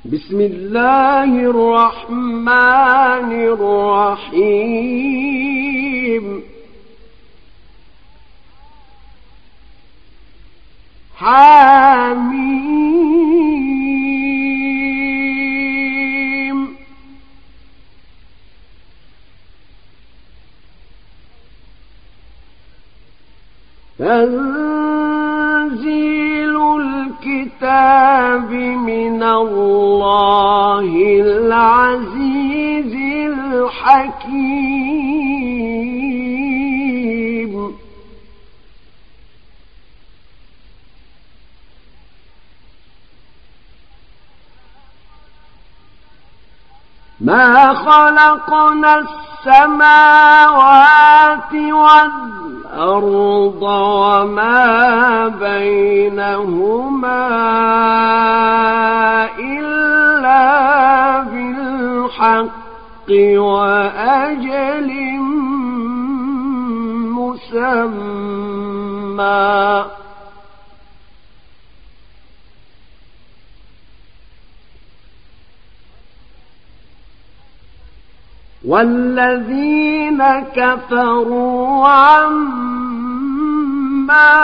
بسم الله الرحمن الرحيم حميم تنزيل الكتاب من الله العزيز الحكيم ما خلقنا السماوات والأرض وما بينهما إلا بالحق وأجل مسمى والذين كفروا عما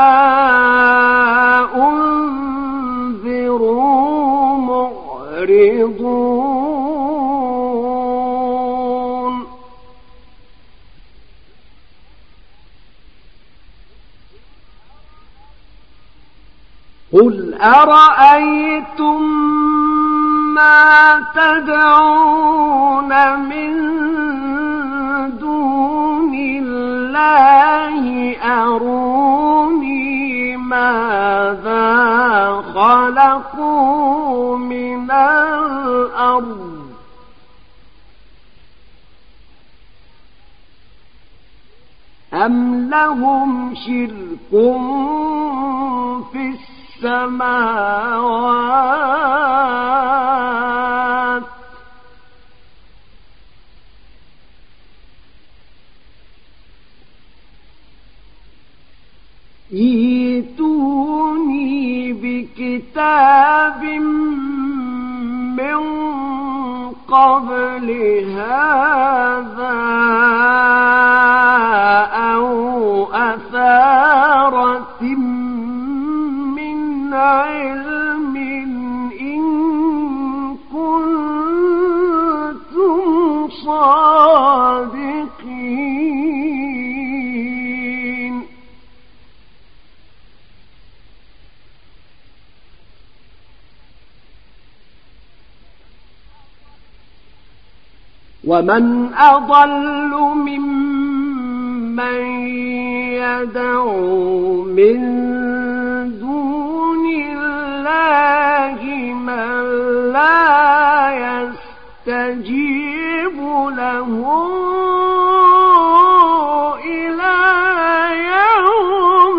أنذروا معرضون قل أرأيتم ما تدعون من دون الله أروني ماذا خلقوا من الأرض أم لهم شرك في السماوات ائتوني بكتاب من قبل هذا أو أثارة من علم إن كنتم صادقين ومن أضل ممن يدعو من دون الله من لا يستجيب له إلى يوم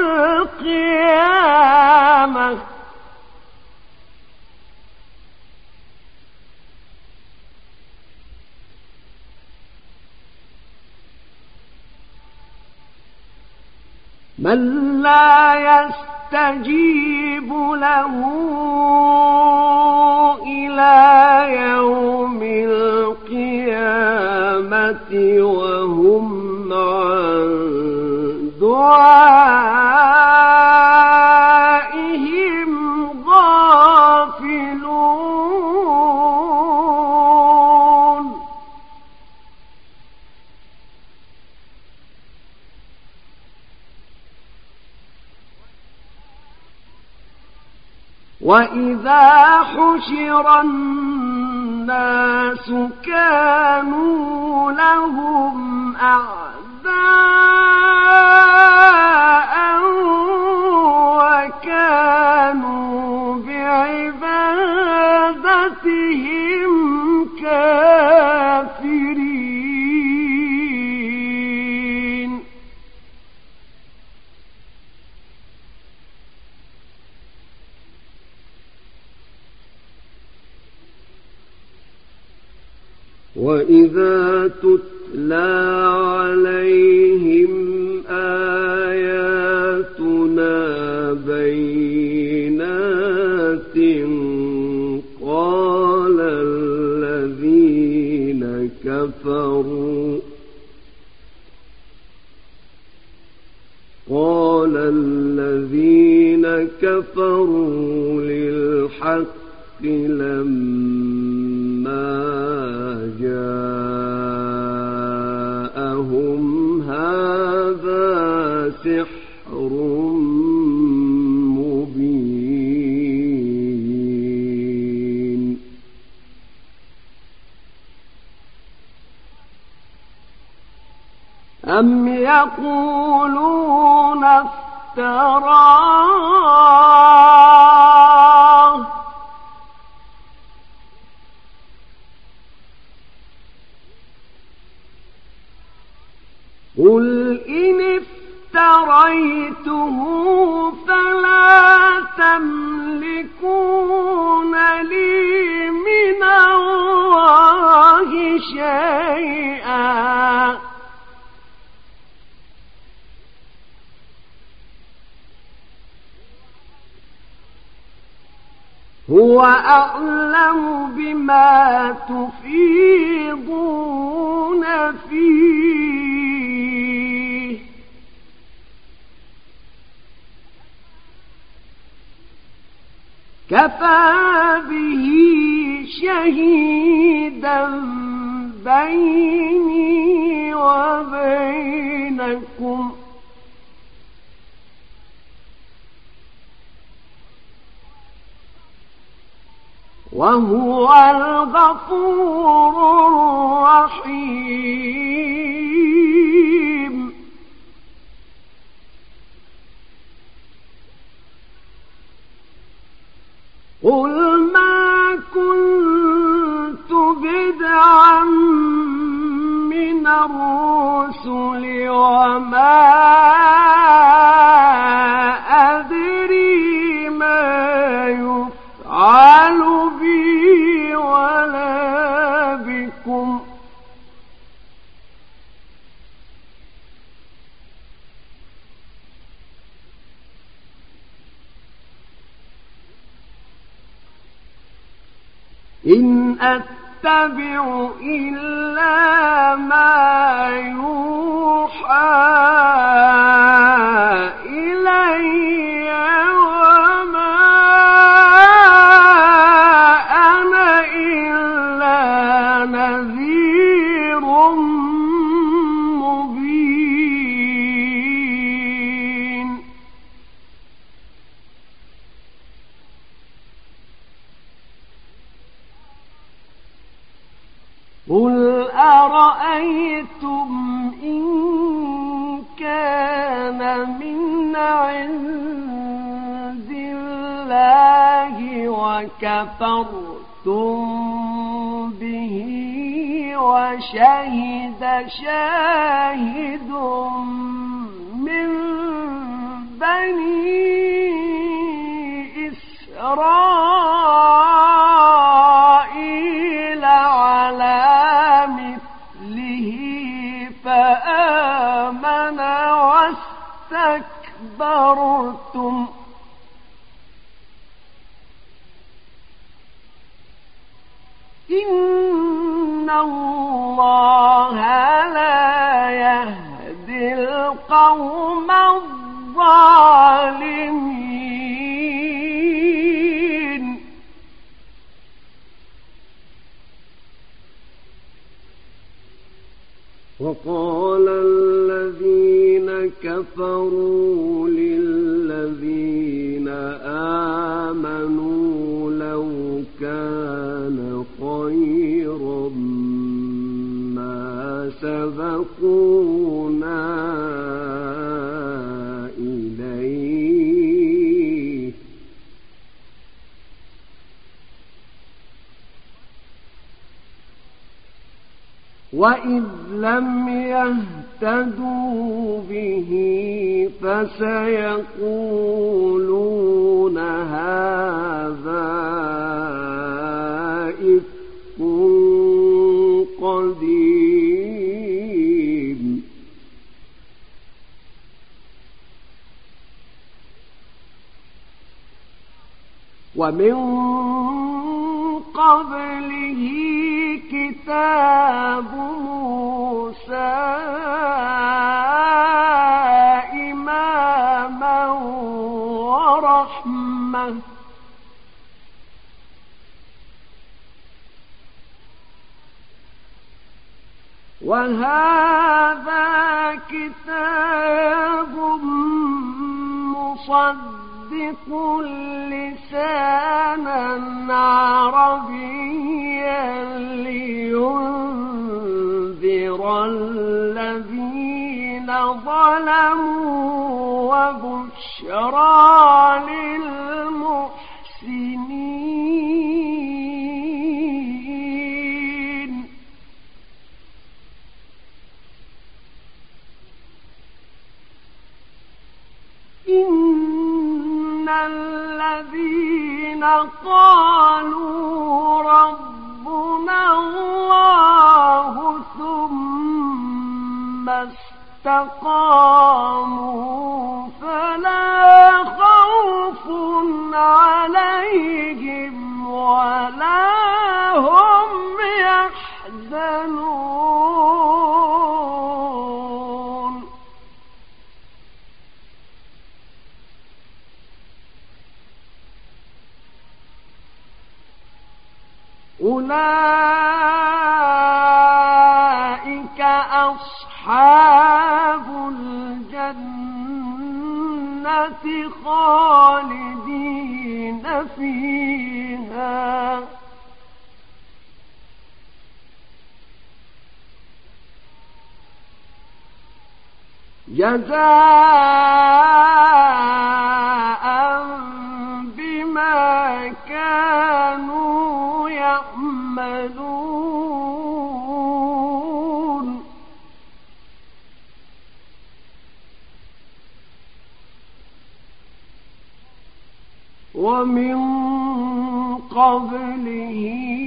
القيامة من لا يستجيب له إلى يوم القيامة وهم عن دعائهم غافلون وإذا حشر الناس كانوا لهم أعداء وكانوا بعبادتهم كافرين وإذا تتلى عليهم آياتنا بينات كفروا للحق لما جاءهم هذا سحر مبين. أم يقولون افتراه قل إن افتريته فلا تملكون لي من الله شيئا هو أعلم بما تفيضون فيه كفى به شهيدا بيني وبينكم وهو الغفور الرحيم. قل ما كنت بدعا من الرسل وما أدري ما يفعل بي ولا بكم إن أتبع إلا ما يوحى إلي وما أنا إلا نذير مبين. قل أرأيتم إن كان من عند الله وكفرتم به وشهد شاهد من بني إسرائيل على فآمن واستكبرتم إن الله لا يهدي القوم الظالمين. وقال الذين كفروا للذين آمنوا لو كان خيرا ما سبقونا إليه وإذ لم يهتدوا به فسيقولون هذا إفك قديم. ومن قبله كتاب موسى إماما ورحمة ورحمة وهذا كتاب مصدق لسانا عربيا لينذر الذين ظلموا وبشرى للمحسنين. إن الذين قالوا ربنا الله ثم استقاموا فلا خوف عليهم ولا هم يحزنون. أولئك أصحاب الجنة خالدين فيها جزاء بما كانوا يعملون. ومن قبله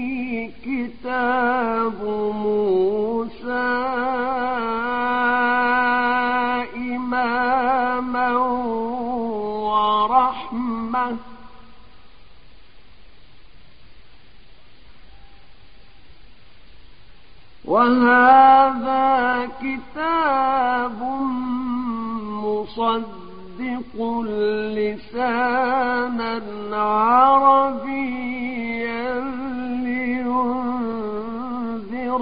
كتاب موسى إماما ورحمة وهذا كتاب مصدق لسانا عربيا لينذر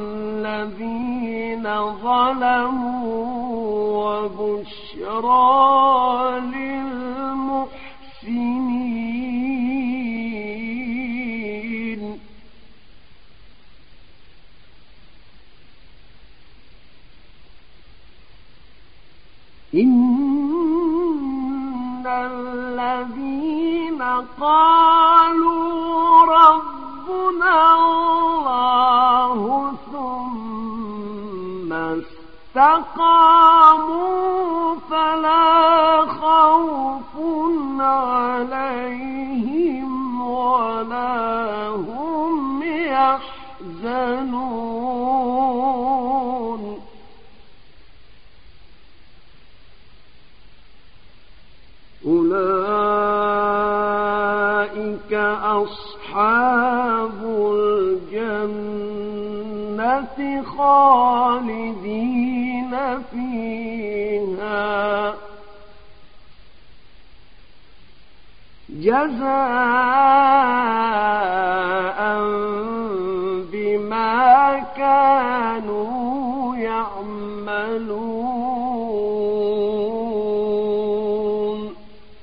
الذين ظلموا وبشرى للمحسنين. إن الذين قالوا ربنا الله ثم استقاموا فلا خوف عليهم ولا هم يحزنون. أولئك أصحاب الجنة خالدين فيها جزاء بما كانوا يعملون.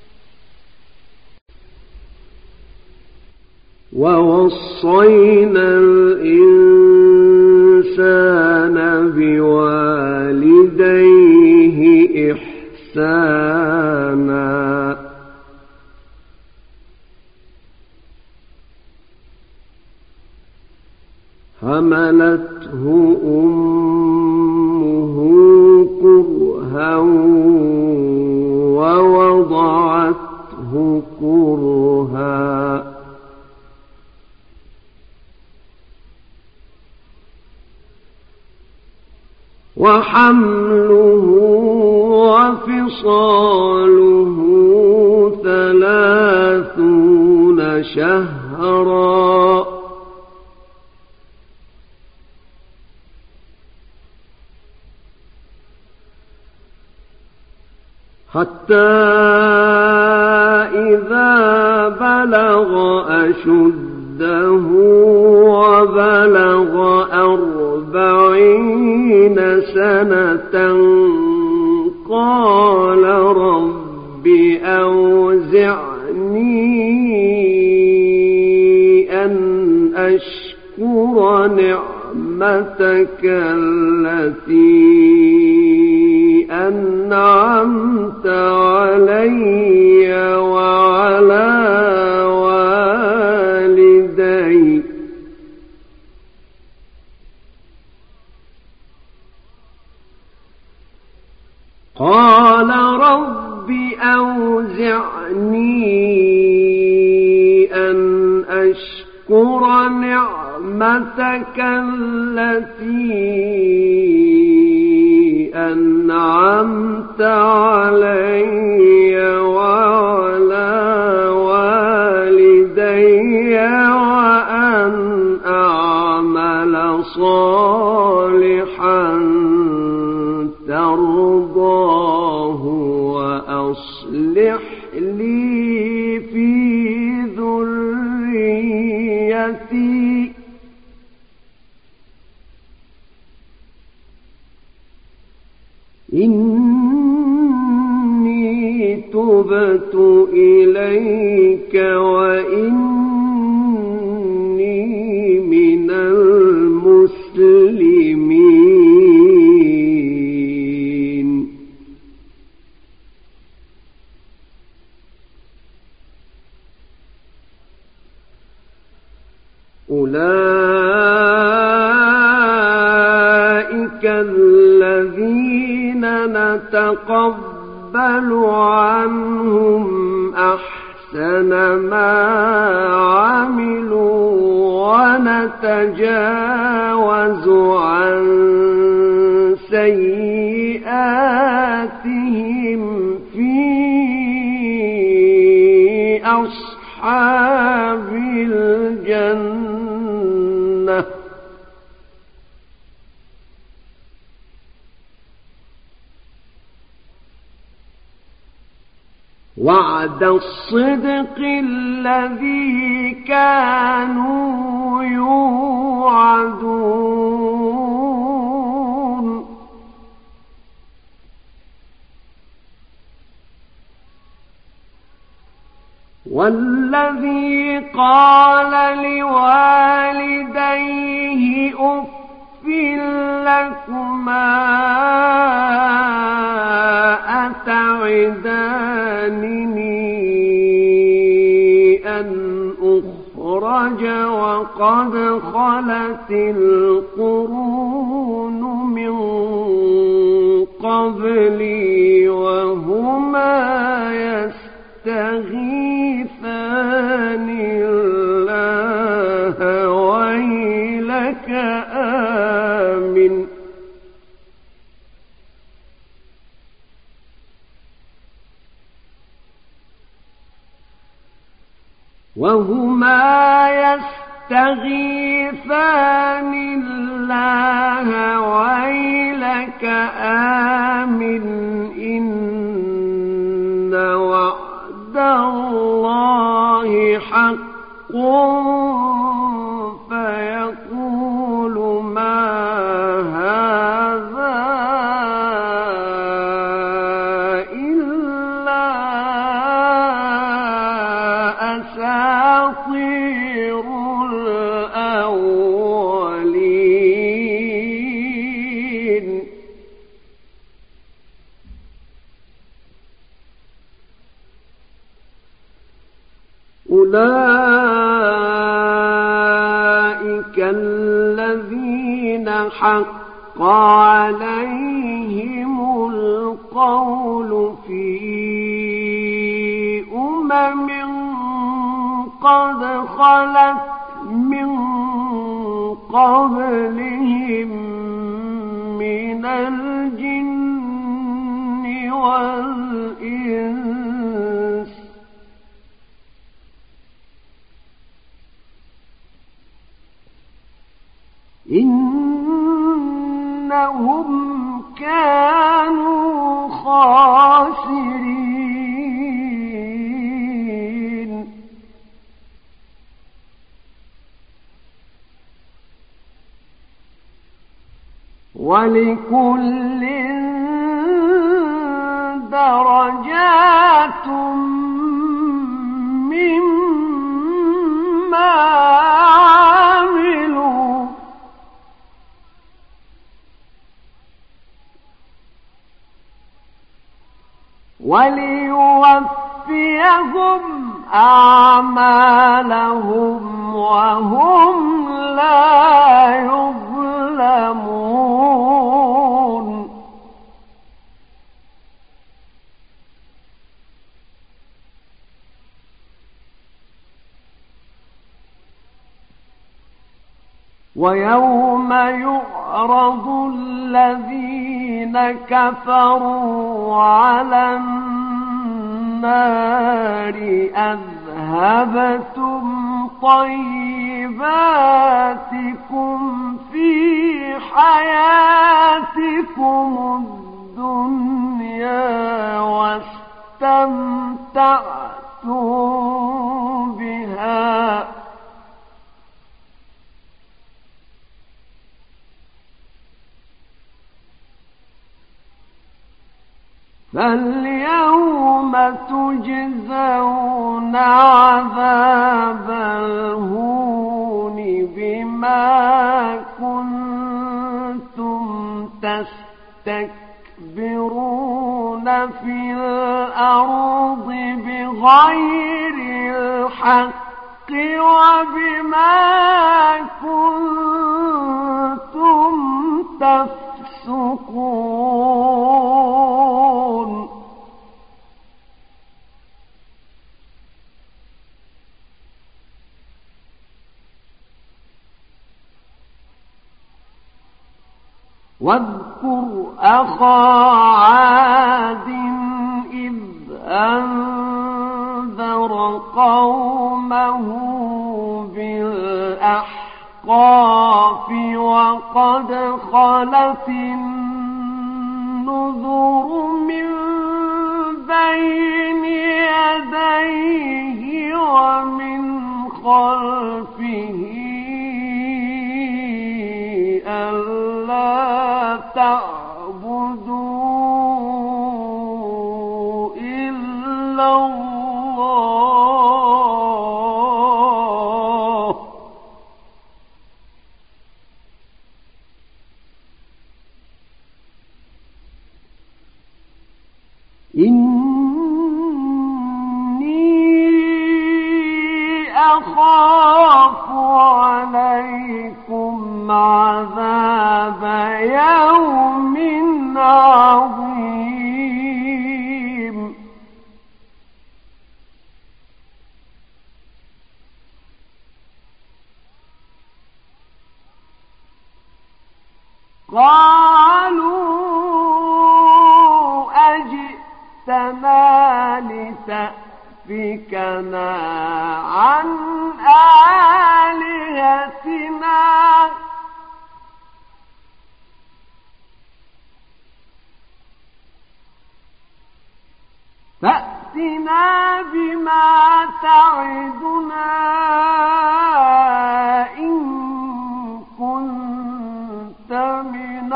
ووصينا الإنسان بوالديه إحسانا حملته أمه كرها ووضعته كرها وحمله وفصاله 30 شهرا حتى إذا إذا بلغ أشده وبلغ 40 سنة قال رب أوزعني أن أشكر نعمتك التي أنعمت علي وعلى والدي قال رب أوزعني أن أشكر نعمتك التي أنعمت علي وعلى والدي وأن أعمل صالحا ترضاه وأصلح لي في ذريتي إني تبت إليك وإني من المسلمين أولئك الذين نتقبل عنهم أحسن ما عملوا ونتجاوز عن سيئاتهم في أصحاب الجنة وعد الصدق الذي كانوا يوعدون والذي قال لوالديه أف لكما أتعدانني أن أخرج وقد خلت القرون من قبلي وهما يستغيثان الله ويلك آمن الله ويلك آمن إن وعد الله حق فيقول ما هذا إلا أساطير الأولين أولئك الذين حق عليهم القول في قد خلت من قبلهم من الجن والإنس إنهم كانوا خاسرين ولكل درجات مما عملوا وليوفيهم أعمالهم وهم لا يظلمون ويوم يعرض الذين كفروا على النار أذهبتم طيباتكم في حياتكم الدنيا واستمتعتم بها فاليوم تجزون عذاب الهون بما كنتم تستكبرون في الأرض بغير الحق وبما كنتم تفسقون واذكر أخا عاد إذ أنذر قومه بالأحقاف وقد خلت النذر من بين يديه ومن خلفه ألا تعبدوا إلا الله إني أخاف عليكم عذاب يوم عظيم قالوا أجئتنا لتأفكنا عن آلهتنا فأتنا بما تعدنا إن كنت من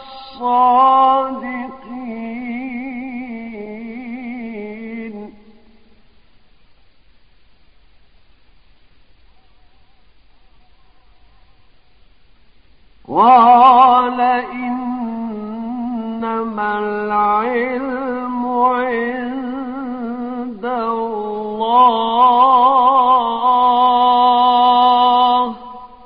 الصادقين قال إنما العلم عند الله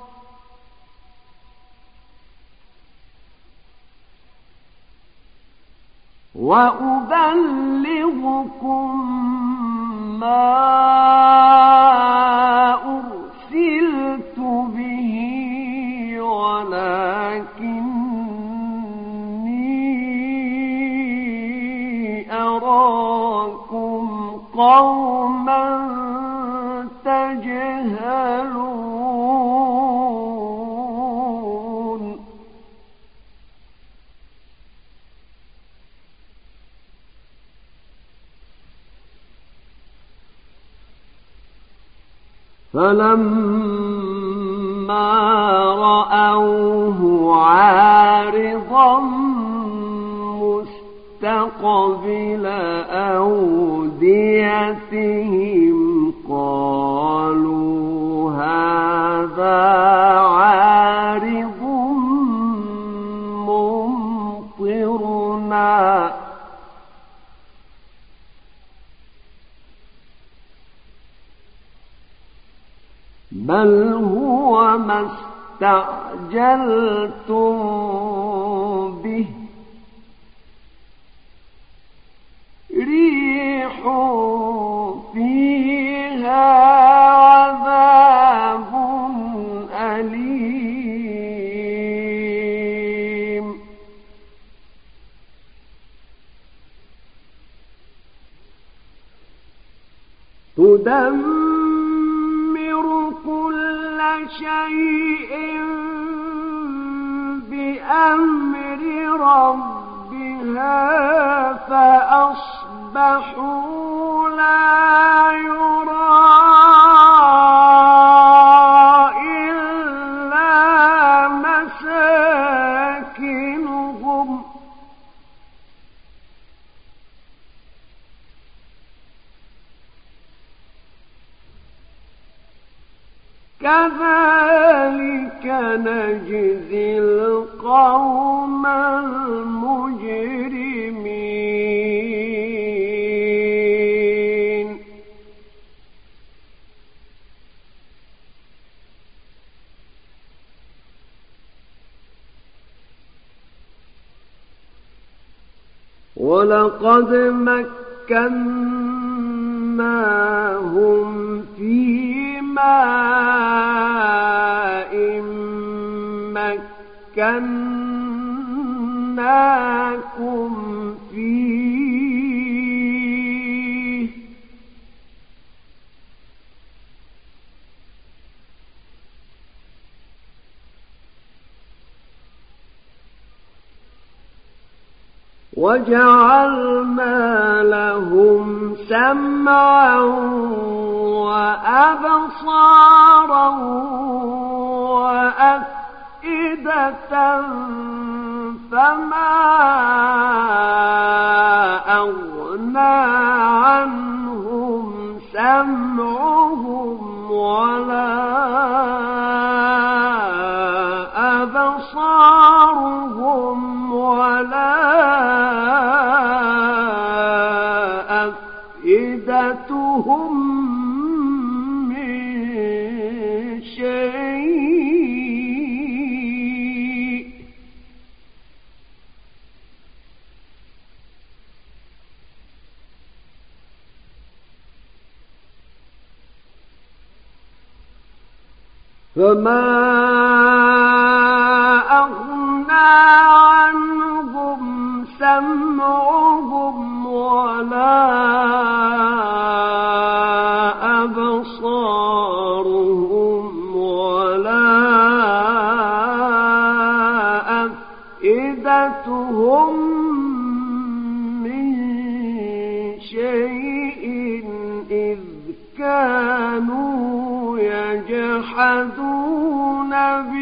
وأبلغكم ما أرسلت به ولكني أراكم قوما تجهلون فلما رأوه عارضا مستقبل أوديتهم قالوا هذا عارض ممطرنا بل هو ما استعجلتم به ريح فيها عذاب أليم تدمر كل شيء بأمر ربها فأصبحوا لا يرى إلا مساكنهم كذلك نجزي القوم المجرمين ولقد مكناهم في ماء مكناكم فيه وجعلنا لهم سمعا وأبصارا وأفئدة فما أغنى عنهم سمعهم ولا أبصارهم ولا أفئدتهم من شيء فما أغنى عنهم سمعهم ولا أبصارهم ولا أفئدتهم من شيء إذ كانوا يجحدون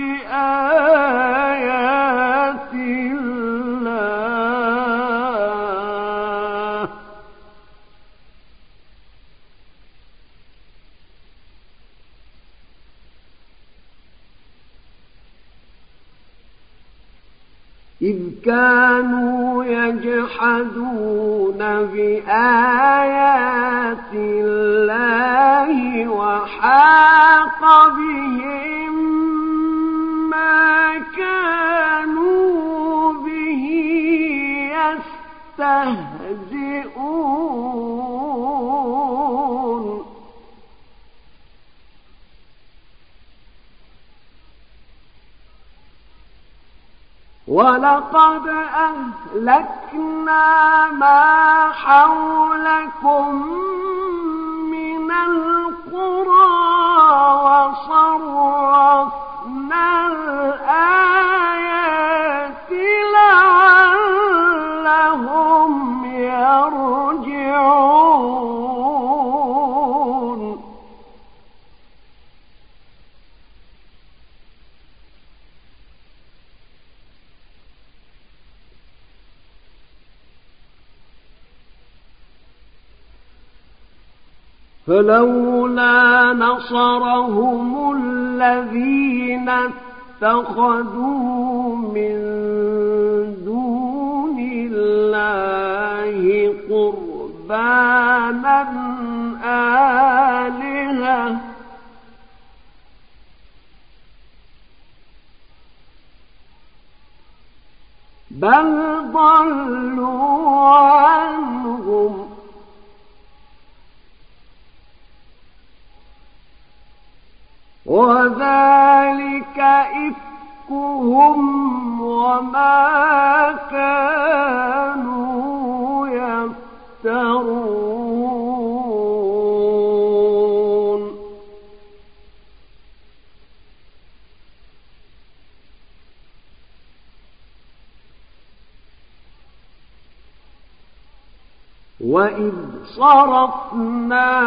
بآيات الله إذ كانوا يجحدون بآيات الله وحاق بهم ما كانوا به يستهزئون ولقد أهلكنا ما حولكم من القرى وصرفنا الآيات لعلهم يرجعون فلولا نصرهم الذين اتخذوا من دون الله قربانا آلهة بل ضلوا عنهم وذلك إفكهم وما كانوا يفترون وإذ صرفنا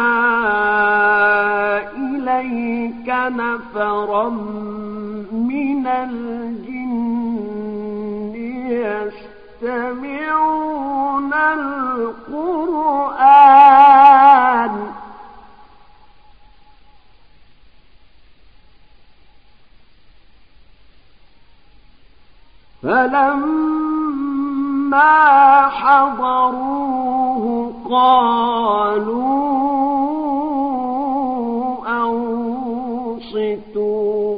إليك نفرا من الجن يستمعون القرآن فلما حضروه قالوا أنصتوا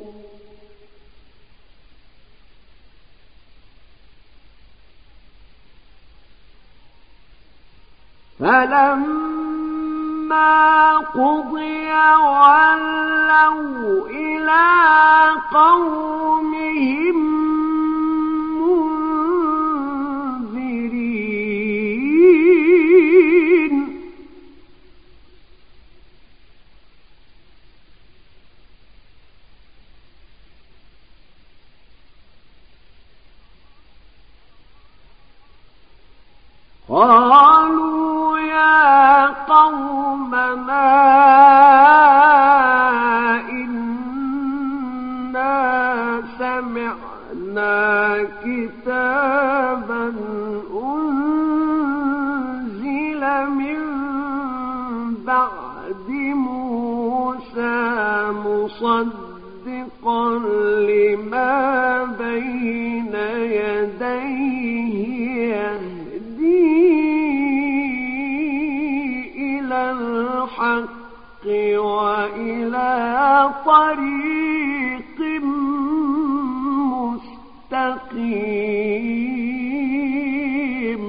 فلما قضي ولوا إلى قومهم منذرين قالوا يا قومنا إنا سمعنا كتابا أنزل من بعد موسى مصدقا لما بين يديه إلى الحق وإلى طريق مستقيم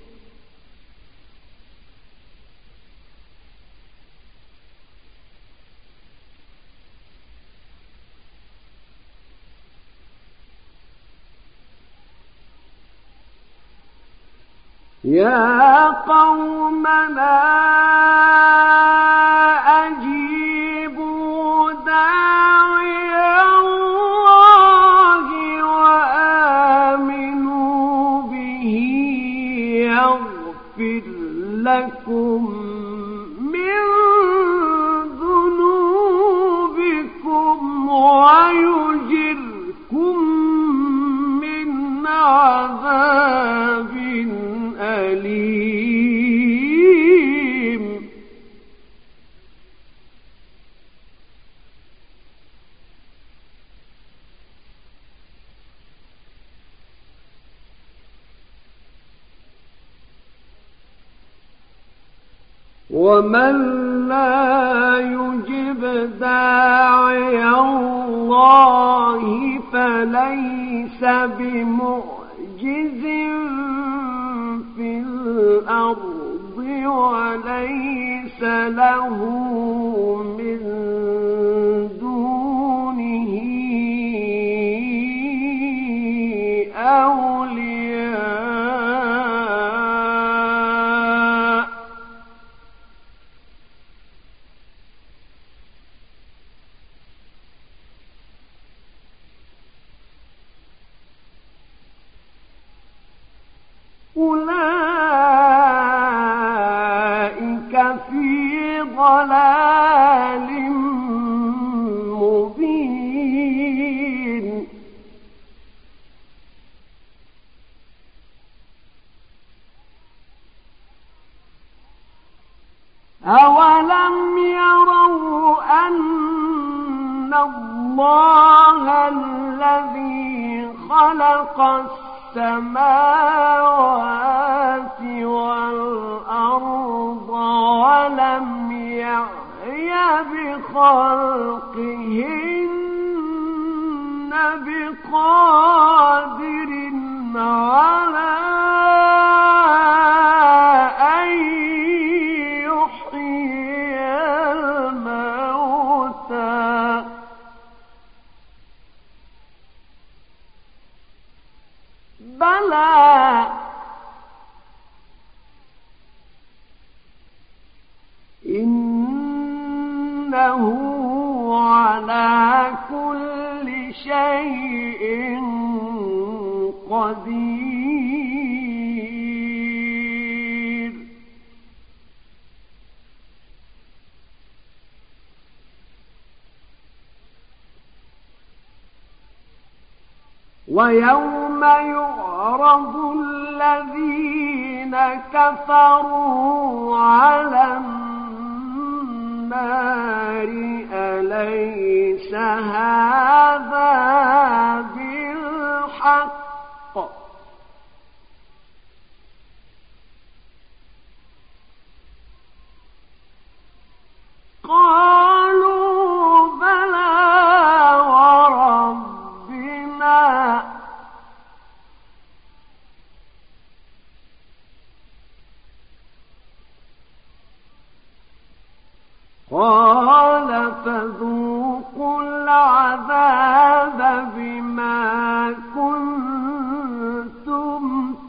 يا قومنا أجيبوا داعي الله وآمنوا به يغفر لكم من ذنوبكم ويجركم من عذاب أليم ومن لا يجب داعي الله فليس بمعجز في الأرض وليس له من دونه أولياء أولئك في ضلال مبين أولم اللَّهَ الَّذِي خَلَقَ السَّمَاوَاتِ وَالْأَرْضَ وَلَمْ يَعْيَ بِخَلْقِهِنَّ بِقَادِرٍ عَلَىٰ أَن يُحْيِيَ الْمَوْتَىٰ بَلَىٰ إِنَّهُ عَلَىٰ كُلِّ شَيْءٍ قدير. ويوم يعرض الذين كفروا على النار أليس هذا بالحق قالوا بلى وربنا قال فذوقوا العذاب بما كنتم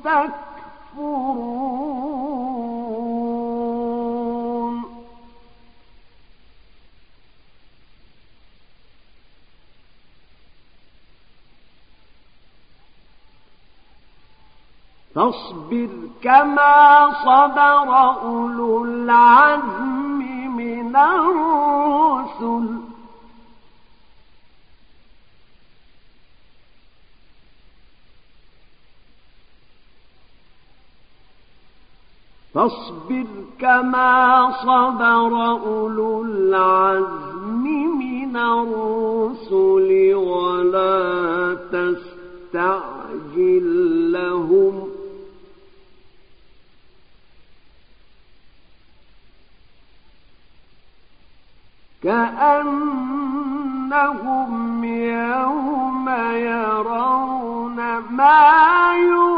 تكفرون. فاصبر كما صبر أولو العزم من الرسل فاصبر كما صبر أولو العزم من الرسل ولا تستعجل لهم كأنهم يوم يرون ما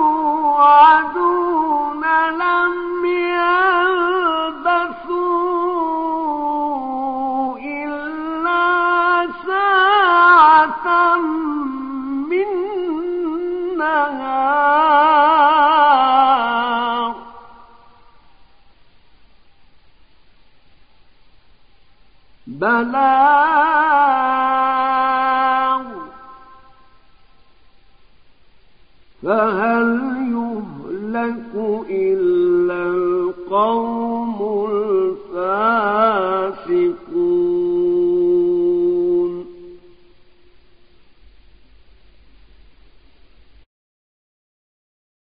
يوعدون لم يلبثوا إلا ساعة من نهار بلاغ فهل